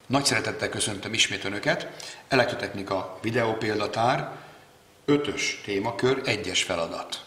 Nagy szeretettel köszöntöm ismét Önöket. Elektrotechnika videópéldatár, 5-ös témakör, 1-es feladat.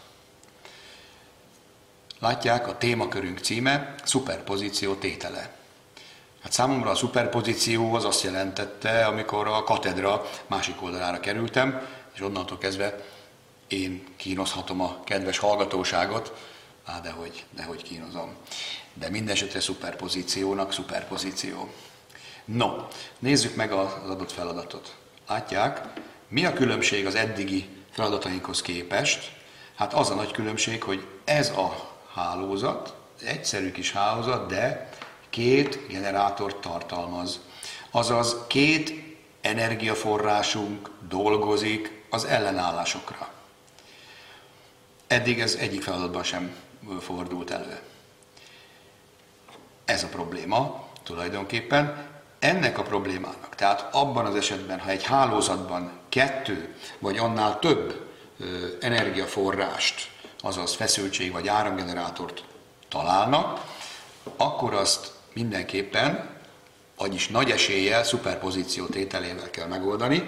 Látják, a témakörünk címe szuperpozíció tétele. Hát számomra a szuperpozíció az azt jelentette, amikor a katedra másik oldalára kerültem, és onnantól kezdve én kínozhatom a kedves hallgatóságot, dehogy kínozom. De mindenesetre szuperpozíciónak szuperpozíció. No, nézzük meg az adott feladatot. Látják, mi a különbség az eddigi feladatainkhoz képest? Hát az a nagy különbség, hogy ez a hálózat, egyszerű kis hálózat, de 2 generátort tartalmaz. Azaz 2 energiaforrásunk dolgozik az ellenállásokra. Eddig ez egyik feladatban sem fordult elő. Ez a probléma tulajdonképpen. Ennek a problémának, tehát abban az esetben, ha egy hálózatban 2 vagy annál több energiaforrást, azaz feszültség vagy áramgenerátort találnak, akkor azt mindenképpen, vagyis nagy eséllyel szuperpozíció tételével kell megoldani.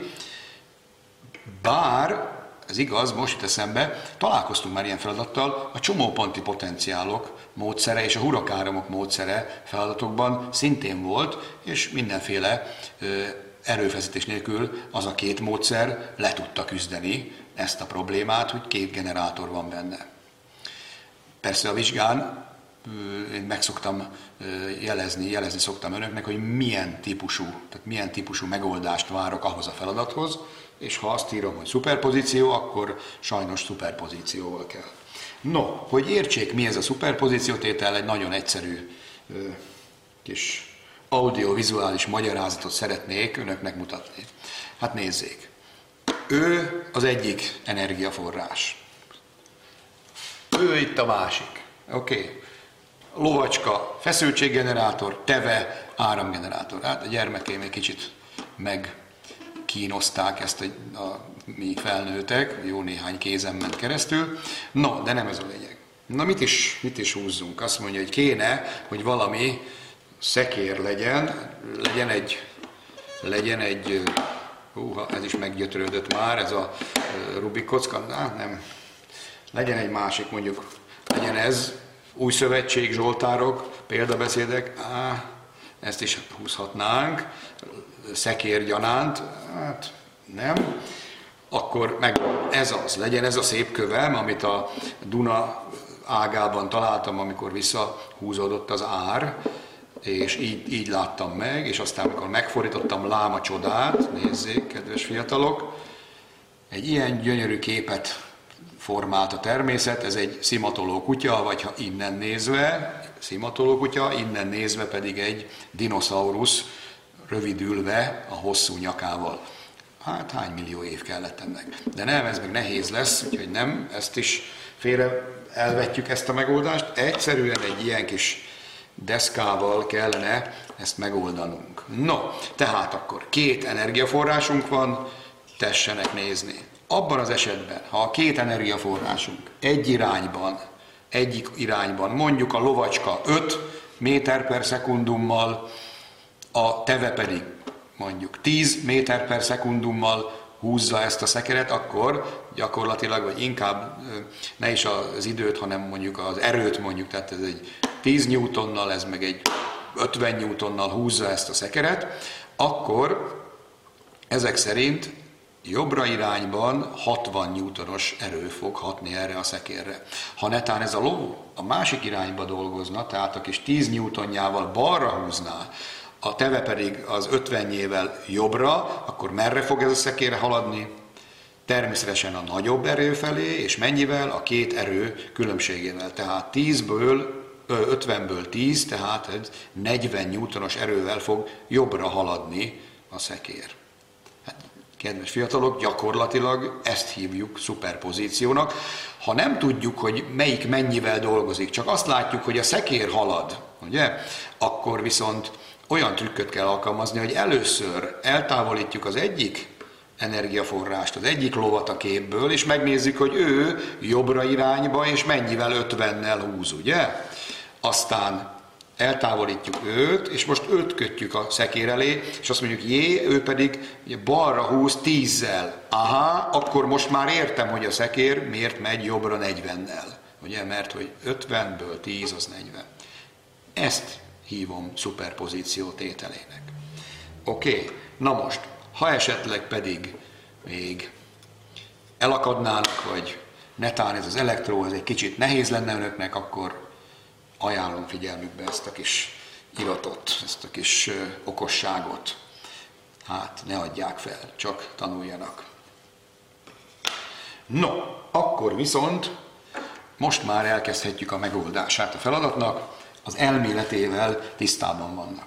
Bár, ez igaz, most jut eszembe, találkoztunk már ilyen feladattal, a csomóponti potenciálok módszere és a hurakáramok módszere feladatokban szintén volt, és mindenféle erőfeszítés nélkül az a 2 módszer le tudta küzdeni ezt a problémát, hogy 2 generátor van benne. Persze a vizsgán én meg szoktam jelezni szoktam önöknek, hogy milyen típusú megoldást várok ahhoz a feladathoz, és ha azt írom, hogy szuperpozíció, akkor sajnos szuperpozícióval kell. No, hogy értsék, mi ez a szuperpozíciótétel, egy nagyon egyszerű kis audiovizuális magyarázatot szeretnék önöknek mutatni. Hát nézzék, ő az egyik energiaforrás. Ő itt a másik. Oké. Lovacska, feszültséggenerátor, teve, áramgenerátor. Hát a gyermekeim egy kicsit megkínozták ezt míg felnőttek, jó néhány kézen ment keresztül. No, de nem ez a lényeg. Na mit is húzzunk? Azt mondja, hogy kéne, hogy valami szekér legyen egy ez is meggyötrődött már, ez a Rubik kocka, nem. Legyen egy másik, mondjuk, legyen ez, Új Szövetség, Zsoltárok, példabeszédek, ezt is húzhatnánk, szekérgyanánt, hát nem. Akkor meg legyen ez a szép kövem, amit a Duna ágában találtam, amikor visszahúzódott az ár, és így láttam meg, és aztán amikor megfordítottam, lám a csodát, nézzék, kedves fiatalok, egy ilyen gyönyörű képet formált a természet, ez egy szimatoló kutya, vagy ha innen nézve, szimatoló kutya, innen nézve pedig egy dinoszaurusz rövidülve a hosszú nyakával. Hát hány millió év kellett ennek. De nem, ez meg nehéz lesz, úgyhogy nem, ezt is félre elvetjük ezt a megoldást. Egyszerűen egy ilyen kis deszkával kellene ezt megoldanunk. No, tehát akkor 2 energiaforrásunk van, tessenek nézni. Abban az esetben, ha a 2 energiaforrásunk egyik irányban, mondjuk a lovacska 5 méter per szekundummal, a teve pedig mondjuk 10 méter per szekundummal húzza ezt a szekeret, akkor gyakorlatilag, vagy inkább ne is az időt, hanem mondjuk az erőt mondjuk, tehát ez egy 10 newtonnal, ez meg egy 50 newtonnal húzza ezt a szekeret, akkor ezek szerint jobbra irányban 60 newtonos erő fog hatni erre a szekérre. Ha netán ez a ló a másik irányba dolgozna, tehát a kis 10 newtonjával balra húzná, a teve pedig az 50-jével jobbra, akkor merre fog ez a szekére haladni? Természetesen a nagyobb erő felé, és mennyivel? A 2 erő különbségével. Tehát 50-ből 10, tehát egy 40 newtonos erővel fog jobbra haladni a szekér. Hát, kedves fiatalok, gyakorlatilag ezt hívjuk szuperpozíciónak. Ha nem tudjuk, hogy melyik mennyivel dolgozik, csak azt látjuk, hogy a szekér halad, ugye? Akkor viszont olyan trükköt kell alkalmazni, hogy először eltávolítjuk az egyik energiaforrást, az egyik lovat a képből, és megnézzük, hogy ő jobbra irányba, és mennyivel 50-nel húz, ugye? Aztán eltávolítjuk őt, és most őt kötjük a szekér elé, és azt mondjuk J, ő pedig ugye balra húz 10-zel. Aha, akkor most már értem, hogy a szekér miért megy jobbra 40-nel. Ugye, mert hogy 50-ből 10 az 40. Ezt hívom szuperpozíció tételének. Oké, na most, ha esetleg pedig még elakadnának, vagy netán ez az elektró, ez egy kicsit nehéz lenne önöknek, akkor ajánlom figyelmükbe ezt a kis iratot, ezt a kis okosságot. Hát, ne adják fel, csak tanuljanak. No, akkor viszont most már elkezdhetjük a megoldását a feladatnak, az elméletével tisztában vannak.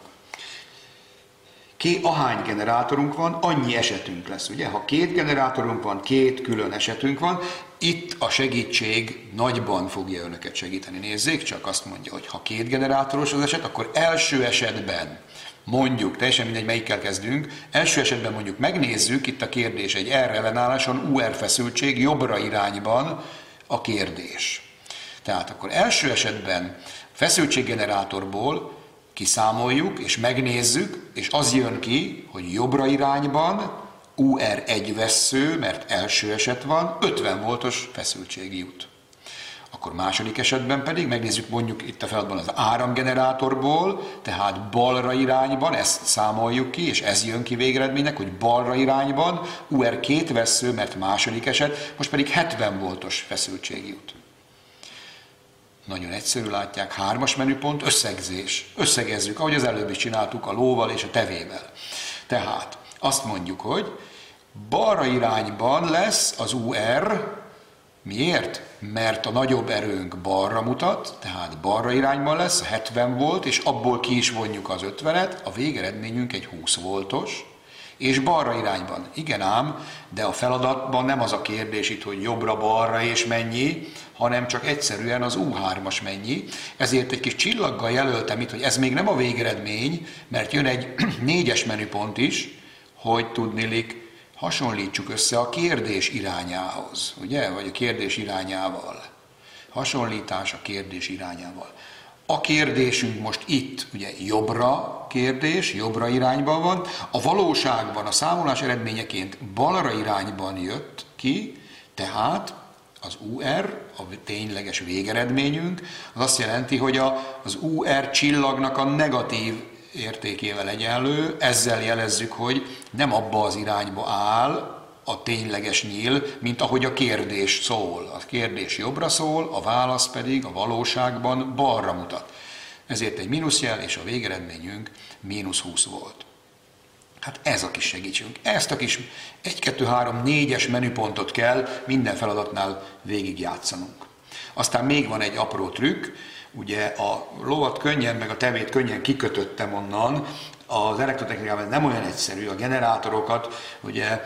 Ahány generátorunk van, annyi esetünk lesz, ugye? Ha 2 generátorunk van, 2 külön esetünk van, itt a segítség nagyban fogja önöket segíteni. Nézzék, csak azt mondja, hogy ha 2 generátoros az eset, akkor első esetben mondjuk, teljesen mindegy, melyikkel kezdünk, első esetben mondjuk megnézzük, itt a kérdés egy R ellenálláson, UR feszültség, jobbra irányban a kérdés. Tehát akkor első esetben feszültséggenerátorból kiszámoljuk, és megnézzük, és az jön ki, hogy jobbra irányban UR egy vessző, mert első eset van, 50 voltos feszültség jut. Akkor második esetben pedig megnézzük mondjuk itt a feladatban az áramgenerátorból, tehát balra irányban, ezt számoljuk ki, és ez jön ki végeredménynek, hogy balra irányban UR két vessző, mert második eset, most pedig 70 voltos feszültség jut. Nagyon egyszerű, látják, 3-as menüpont, összegzés. Összegezzük, ahogy az előbb is csináltuk a lóval és a tevével. Tehát azt mondjuk, hogy balra irányban lesz az UR, miért? Mert a nagyobb erőnk balra mutat, tehát balra irányban lesz, 70 volt, és abból ki is vonjuk az 50-et, a végeredményünk egy 20 voltos, és balra irányban. Igen ám, de a feladatban nem az a kérdés itt, hogy jobbra-balra és mennyi, hanem csak egyszerűen az U3-as mennyi. Ezért egy kis csillaggal jelöltem itt, hogy ez még nem a végeredmény, mert jön egy 4-es menüpont is, hogy tudniillik, hasonlítsuk össze a kérdés irányához, ugye? Vagy a kérdés irányával. Hasonlítás a kérdés irányával. A kérdésünk most itt, ugye jobbra kérdés, jobbra irányban van, a valóságban a számolás eredményeként balra irányban jött ki, tehát az UR, a tényleges végeredményünk, az azt jelenti, hogy az UR csillagnak a negatív értékével egyenlő, ezzel jelezzük, hogy nem abba az irányba áll a tényleges nyíl, mint ahogy a kérdés szól. A kérdés jobbra szól, a válasz pedig a valóságban balra mutat. Ezért egy mínuszjel, és a végeredményünk -20 volt. Hát ez a kis segítségünk. Ezt a kis 1, 2, 3, 4-es menüpontot kell minden feladatnál végigjátszanunk. Aztán még van egy apró trükk, ugye a lovat könnyen, meg a tevét könnyen kikötöttem onnan, az elektrotechnikában nem olyan egyszerű, a generátorokat ugye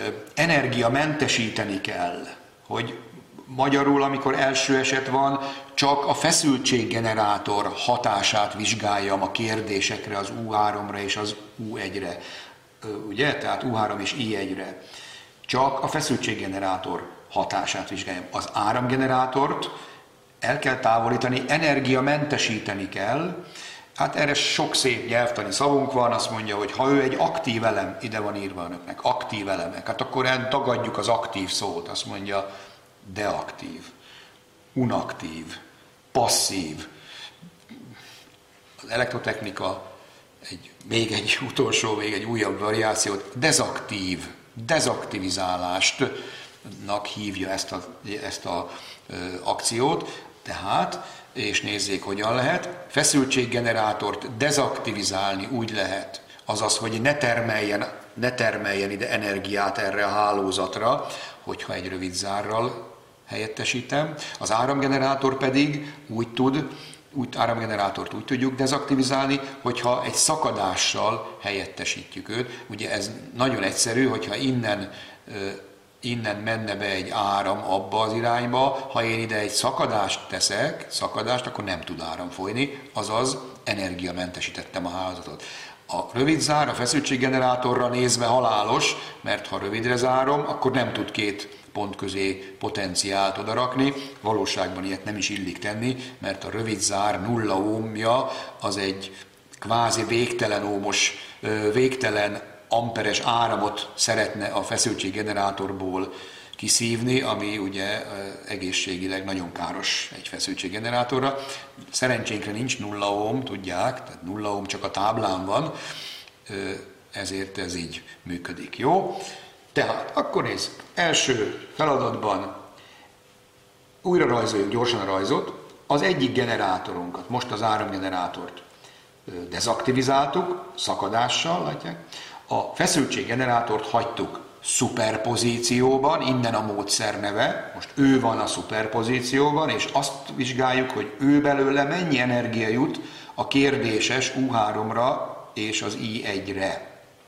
energiamentesíteni kell, hogy magyarul, amikor első eset van, csak a feszültséggenerátor hatását vizsgáljam a kérdésekre, az U3-ra és az U1-re, ugye? Tehát U3 és I1-re. Csak a feszültséggenerátor hatását vizsgáljam. Az áramgenerátort el kell távolítani, energiamentesíteni kell. Hát erre sok szép nyelvtani szavunk van, azt mondja, hogy ha ő egy aktív elem, ide van írva önöknek, aktív elemek, hát akkor tagadjuk az aktív szót, azt mondja deaktív, unaktív, passzív. Az elektrotechnika még egy utolsó, még egy újabb variációt, dezaktív, dezaktivizálástnak hívja ezt a akciót, tehát, és nézzék, hogyan lehet, feszültséggenerátort dezaktivizálni úgy lehet, azaz, hogy ne termeljen ide energiát erre a hálózatra, hogyha egy rövid zárral helyettesítem. Az áramgenerátor pedig áramgenerátort úgy tudjuk dezaktivizálni, hogyha egy szakadással helyettesítjük őt. Ugye ez nagyon egyszerű, hogyha innen menne be egy áram abba az irányba, ha én ide egy szakadást teszek, akkor nem tud áram folyni, azaz energiamentesítettem a hálózatot. A rövid zár a feszültséggenerátorra nézve halálos, mert ha rövidre zárom, akkor nem tud 2 pont közé potenciált odarakni. Valóságban ilyet nem is illik tenni, mert a rövidzár 0 ohmja az egy kvázi végtelen ohmos, végtelen amperes áramot szeretne a feszültséggenerátorból kiszívni, ami ugye egészségileg nagyon káros egy feszültséggenerátorra. Szerencsénkre nincs 0 ohm, tudják, tehát 0 ohm csak a táblán van, ezért ez így működik. Jó? Tehát akkor nézd, első feladatban újra rajzoljuk gyorsan a rajzot. Az egyik generátorunkat, most az áramgenerátort dezaktivizáltuk, szakadással, látják. A feszültséggenerátort hagytuk szuperpozícióban, innen a módszer neve, most ő van a szuperpozícióban, és azt vizsgáljuk, hogy ő belőle mennyi energia jut a kérdéses U3-ra és az I1-re.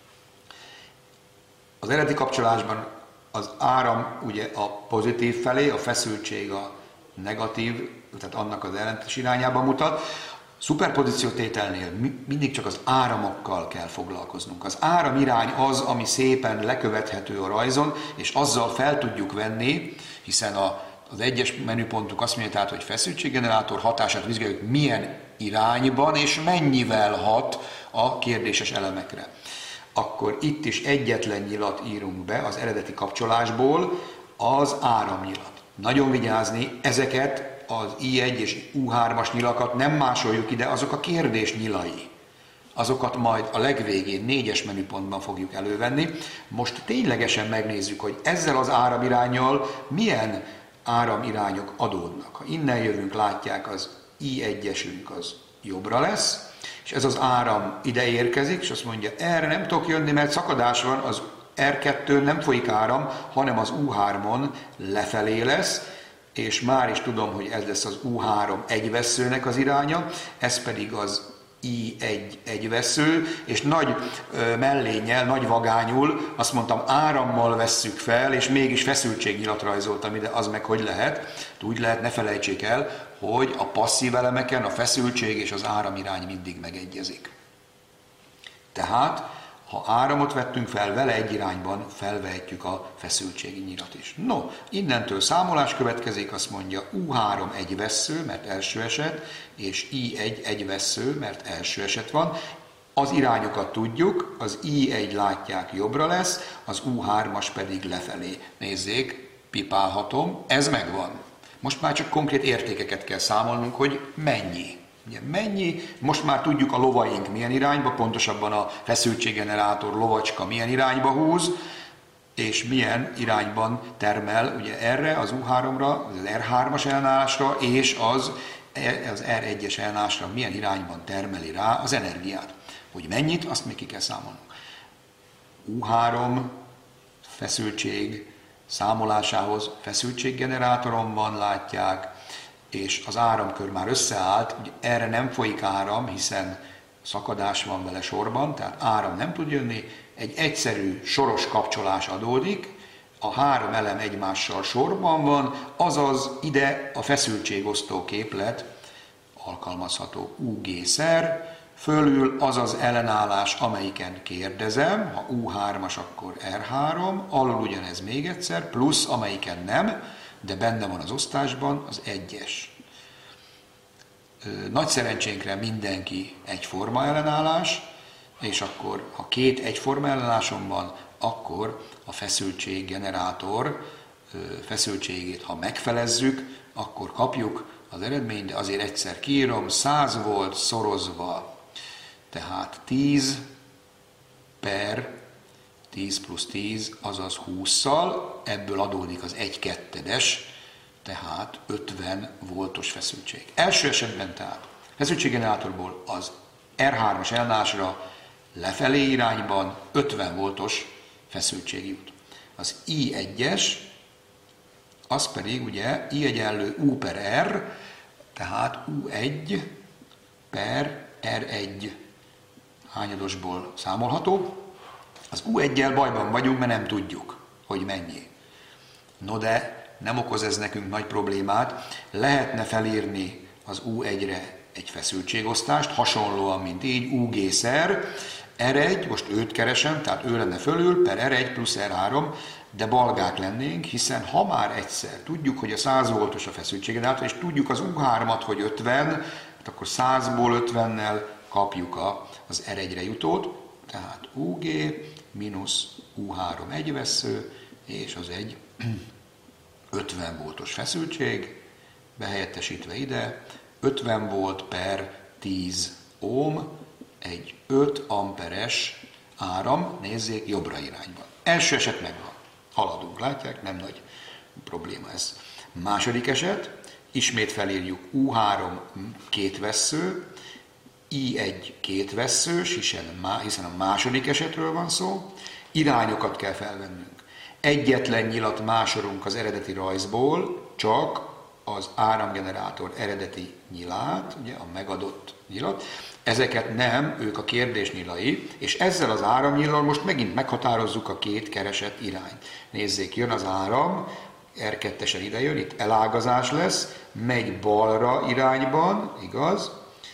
Az eredeti kapcsolásban az áram ugye a pozitív felé, a feszültség a negatív, tehát annak az ellentétes irányába mutat. Szuperpozíciótételnél mindig csak az áramokkal kell foglalkoznunk. Az áramirány az, ami szépen lekövethető a rajzon, és azzal fel tudjuk venni, hiszen az egyes menüpontunk azt mondja, tehát, hogy feszültséggenerátor hatását vizsgáljuk, milyen irányban és mennyivel hat a kérdéses elemekre. Akkor itt is egyetlen nyilat írunk be az eredeti kapcsolásból, az áramnyilat. Nagyon vigyázni, ezeket az I1 és U3-as nyilakat nem másoljuk ide, azok a kérdés nyilai. Azokat majd a legvégén 4-es menüpontban fogjuk elővenni. Most ténylegesen megnézzük, hogy ezzel az áramiránnyal milyen áramirányok adódnak. Ha innen jövünk, látják, az I1-esünk az jobbra lesz, és ez az áram ide érkezik, és azt mondja, erre nem tudok jönni, mert szakadás van, az R2 nem folyik áram, hanem az U3-on lefelé lesz, és már is tudom, hogy ez lesz az U3 egyvesszőnek az iránya, ez pedig az I1 egyvessző, és nagy mellénnyel, nagy vagányul, azt mondtam, árammal vesszük fel, és mégis feszültségnyilat rajzoltam ide, az meg hogy lehet? Úgy lehet, ne felejtsék el, hogy a passzív elemeken a feszültség és az áramirány mindig megegyezik. Tehát, ha áramot vettünk fel, vele egy irányban felvehetjük a feszültségi nyilat is. No, innentől számolás következik, azt mondja U3 egyvessző, mert első eset, és I1 egyvessző, mert első eset van. Az irányokat tudjuk, az I1 látják jobbra lesz, az U3-as pedig lefelé. Nézzék, pipálhatom, ez megvan. Most már csak konkrét értékeket kell számolnunk, hogy mennyi. Ugye mennyi, most már tudjuk a lovaink milyen irányba, pontosabban a feszültséggenerátor lovacska milyen irányba húz, és milyen irányban termel ugye erre, az U3-ra, az R3-as ellenállásra, és az R1-es ellenállásra milyen irányban termeli rá az energiát. Hogy mennyit, azt még ki kell számolnunk. U3 feszültség számolásához feszültséggenerátoromban látják, és az áramkör már összeállt, ugye erre nem folyik áram, hiszen szakadás van vele sorban, tehát áram nem tud jönni, egy egyszerű soros kapcsolás adódik, a három elem egymással sorban van, azaz ide a feszültségosztó képlet alkalmazható UG-szer, fölül az az ellenállás, amelyiken kérdezem, ha U3-as, akkor R3, alul ugyanez még egyszer, plusz amelyiken nem, de benne van az osztásban, az 1-es. Nagy szerencsénkre mindenki egyforma ellenállás, és akkor, ha két egyforma ellenállásom van, akkor a feszültséggenerátor feszültségét, ha megfelezzük, akkor kapjuk az eredményt, de azért egyszer kiírom, 100 volt szorozva, tehát 10 per 10 plusz 10, azaz 20-szal, ebből adódik az 1/2-es, tehát 50 voltos feszültség. Első esetben tehát feszültséggenerátorból az R3-as ellenállásra lefelé irányban 50 voltos feszültség jut. Az I1-es, az pedig ugye I egyenlő U per R, tehát U1 per R1 hányadosból számolható. Az U1-jel bajban vagyunk, mert nem tudjuk, hogy mennyi. No de nem okoz ez nekünk nagy problémát, lehetne felírni az U1-re egy feszültségosztást, hasonlóan, mint így, UG-szer, R1, most őt keresem, tehát ő lenne fölül, per R1 plusz R3, de balgák lennénk, hiszen ha már egyszer tudjuk, hogy a 100 voltos a feszültséged és tudjuk az U3-at, hogy 50, hát akkor 100-ból 50-nel kapjuk az R1-re jutót, tehát UG mínusz U3 egyvessző, és az egy 50 voltos feszültség, behelyettesítve ide, 50 volt per 10 ohm, egy 5 amperes áram, nézzék, jobbra irányban. Első eset megvan. Haladunk, látják? Nem nagy probléma ez. Második eset, ismét felírjuk U3 két vessző, I1 két vesszős, hiszen a második esetről van szó, irányokat kell felvennünk. Egyetlen nyilat másolunk az eredeti rajzból, csak az áramgenerátor eredeti nyilát, ugye a megadott nyilat, ezeket nem, ők a kérdés nyilai, és ezzel az áramnyillal most megint meghatározzuk a két keresett irányt. Nézzék, jön az áram, R2-esen ide jön, itt elágazás lesz, megy balra irányban, igaz?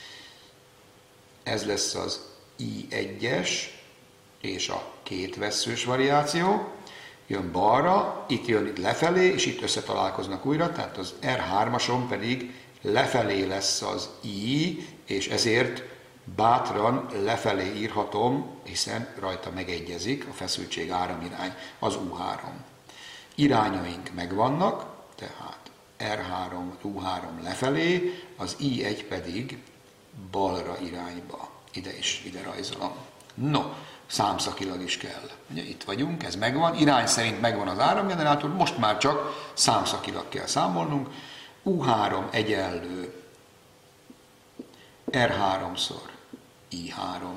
Ez lesz az I1-es és a két vesszős variáció. Jön balra, itt jön itt lefelé, és itt összetalálkoznak újra, tehát az R3-ason pedig lefelé lesz az I, és ezért bátran lefelé írhatom, hiszen rajta megegyezik a feszültség áramirány, az U3. Irányaink megvannak, tehát R3, U3 lefelé, az I1 pedig balra irányba. Ide is, ide rajzolom. No, számszakilag is kell. Ugye itt vagyunk, ez megvan, irány szerint megvan az áramgenerátor, most már csak számszakilag kell számolnunk. U3 egyenlő R3-szor I3.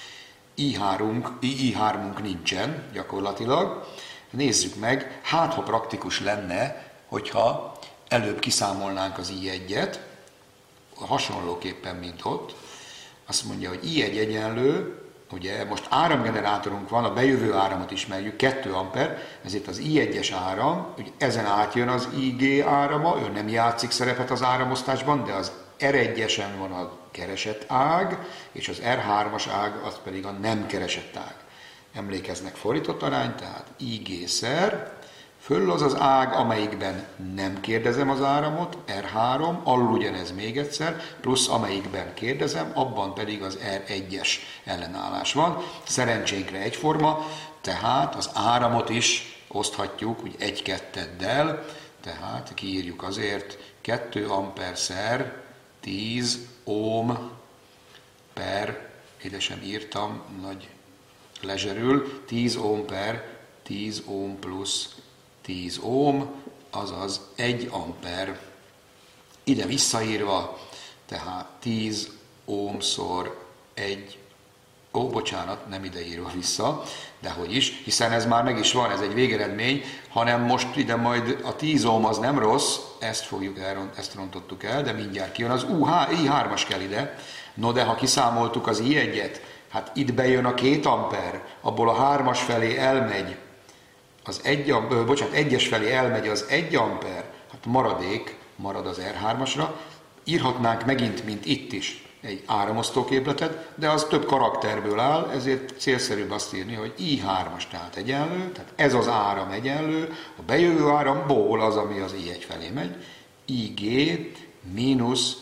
I3-unk nincsen gyakorlatilag. Nézzük meg, hát ha praktikus lenne, hogyha előbb kiszámolnánk az I1-et, hasonlóképpen, mint ott. Azt mondja, hogy I1 egyenlő, ugye most áramgenerátorunk van, a bejövő áramot ismerjük, 2 amper, ezért az I1-es áram, ugye ezen átjön az IG árama, ő nem játszik szerepet az áramosztásban, de az R1-esen van a keresett ág, és az R3-as ág, az pedig a nem keresett ág. Emlékeznek fordított arány, tehát IG-szer, föl az ág, amelyikben nem kérdezem az áramot, R3, alul ugyanez még egyszer, plusz amelyikben kérdezem, abban pedig az R1-es ellenállás van. Szerencsénkre egyforma, tehát az áramot is oszthatjuk úgy 1-2-del, tehát kiírjuk azért 2 amperszer 10 ohm per, ide sem írtam, nagy lezserül, 10 ohm per 10 ohm plusz 10 ohm, azaz 1 amper. Ide visszaírva, tehát 10 ohmszor 1, bocsánat, nem ide írva vissza, de hogy is, hiszen ez már meg is van, ez egy végeredmény, hanem most ide majd a 10 ohm az nem rossz, ezt rontottuk el, de mindjárt kijön, az I3-as kell ide. No de ha kiszámoltuk az I1-et, hát itt bejön a 2 amper, abból a 3-as felé elmegy, az 1-es felé elmegy az 1 amper, hát marad az R3-asra, írhatnánk megint, mint itt is, egy áramosztóképletet, de az több karakterből áll, ezért célszerűbb azt írni, hogy I3-as tehát egyenlő, tehát ez az áram egyenlő, a bejövő áramból az, ami az I1 felé megy, IG mínusz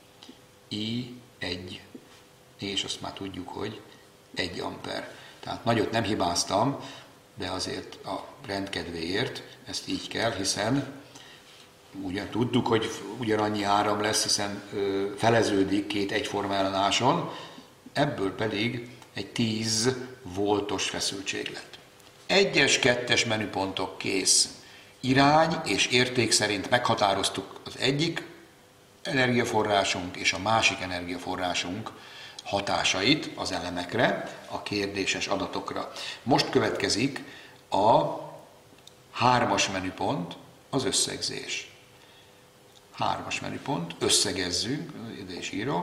I1, és azt már tudjuk, hogy 1 amper. Tehát nagyot nem hibáztam, de azért a rendkedvéért ezt így kell, hiszen ugyan tudtuk, hogy ugyanannyi áram lesz, hiszen feleződik két egyforma ellenálláson, ebből pedig egy 10 voltos feszültség lett. 1-es, 2-es menüpontok kész. Irány és érték szerint meghatároztuk az egyik energiaforrásunk és a másik energiaforrásunk hatásait az elemekre, a kérdéses adatokra. Most következik a 3-as menüpont, az összegzés. 3-as menüpont, összegezzünk, ide is írom,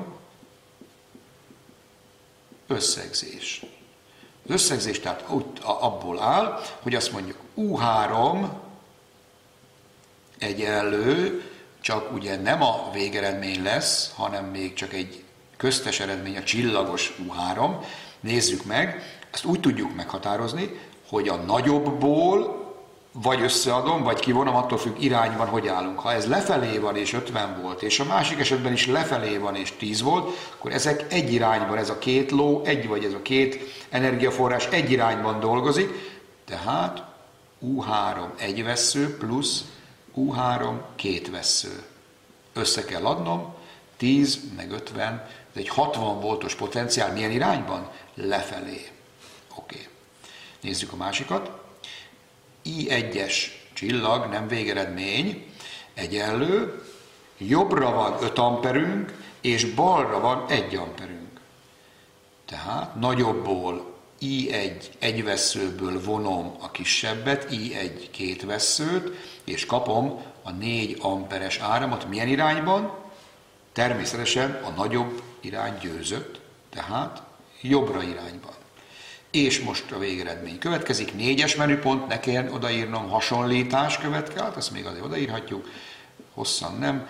összegzés. Az összegzés tehát abból áll, hogy azt mondjuk U3 egyenlő, csak ugye nem a végeredmény lesz, hanem még csak egy köztes eredmény a csillagos U3. Nézzük meg, ezt úgy tudjuk meghatározni, hogy a nagyobbból vagy összeadom, vagy kivonom, attól függ irányban, hogy állunk. Ha ez lefelé van és 50 volt, és a másik esetben is lefelé van és 10 volt, akkor ezek egy irányban, ez a két ló, vagy ez a két energiaforrás egy irányban dolgozik, tehát U3 egy vessző plusz U3 két vessző. Össze kell adnom, 10 meg 50, ez egy 60 voltos potenciál, milyen irányban? Lefelé. Oké. Nézzük a másikat. I1-es csillag, nem végeredmény, egyenlő, jobbra van 5 amperünk, és balra van 1 amperünk. Tehát nagyobbból I1 egy vesszőből vonom a kisebbet, I1 két vesszőt, és kapom a 4 amperes áramot. Milyen irányban? Természetesen a nagyobb irány győzött, tehát jobbra irányban. És most a végeredmény következik, 4-es menüpont, ne kelljen odaírnom, hasonlítás következett, ezt még azért odaírhatjuk, hosszan nem,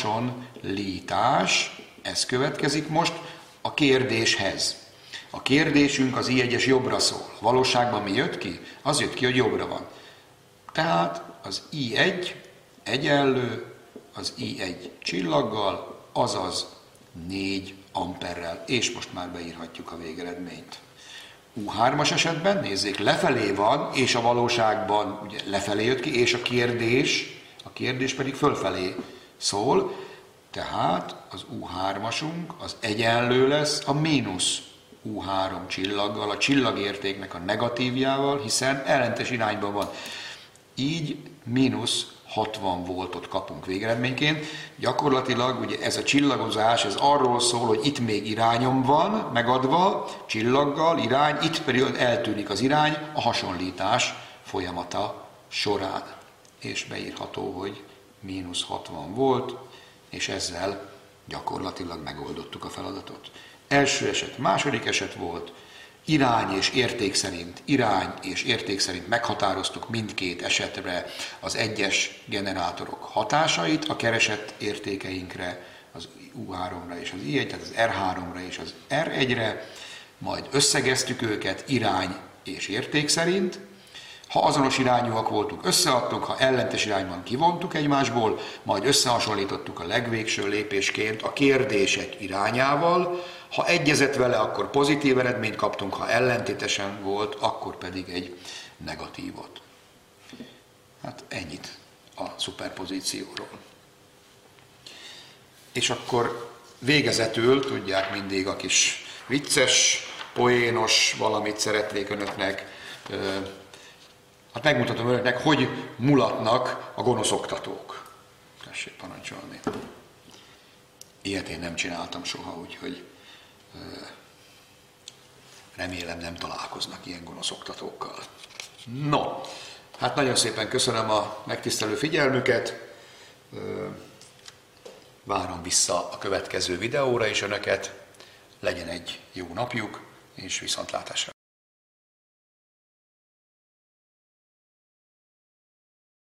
hasonlítás, ez következik most a kérdéshez. A kérdésünk az I1-es jobbra szól. Valóságban mi jött ki? Az jött ki, hogy jobbra van. Tehát az I1 egyenlő az I1 csillaggal, azaz 4 amperrel, és most már beírhatjuk a végeredményt. U3-as esetben, nézzék, lefelé van, és a valóságban ugye lefelé jött ki, és a kérdés pedig fölfelé szól, tehát az U3-asunk az egyenlő lesz a mínusz U3 csillaggal, a csillagértéknek a negatívjával, hiszen ellentétes irányban van. Így mínusz 60 voltot kapunk végeredményként. Gyakorlatilag ugye ez a csillagozás, ez arról szól, hogy itt még irányom van, megadva, csillaggal, irány, itt pedig eltűnik az irány a hasonlítás folyamata során. És beírható, hogy mínusz 60 volt, és ezzel gyakorlatilag megoldottuk a feladatot. Első eset, második eset volt, irány és érték szerint meghatároztuk mindkét esetre az egyes generátorok hatásait, a keresett értékeinkre, az U3-ra és az I1, tehát az R3-ra és az R1-re, majd összegeztük őket irány és érték szerint. Ha azonos irányúak voltunk, összeadtuk, ha ellentes irányban kivontuk egymásból, majd összehasonlítottuk a legvégső lépésként a kérdések irányával. Ha egyezett vele, akkor pozitív eredményt kaptunk, ha ellentétesen volt, akkor pedig egy negatívot. Hát ennyit a szuperpozícióról. És akkor végezetül, tudják, mindig a kis vicces, poénos valamit szeretnék önöknek, hát megmutatom önöknek, hogy mulatnak a gonosz oktatók. Tessék parancsolni. Ilyet én nem csináltam soha, úgyhogy remélem nem találkoznak ilyen gonosz oktatókkal. No, hát nagyon szépen köszönöm a megtisztelő figyelmüket. Várom vissza a következő videóra is önöket. Legyen egy jó napjuk, és viszontlátásra.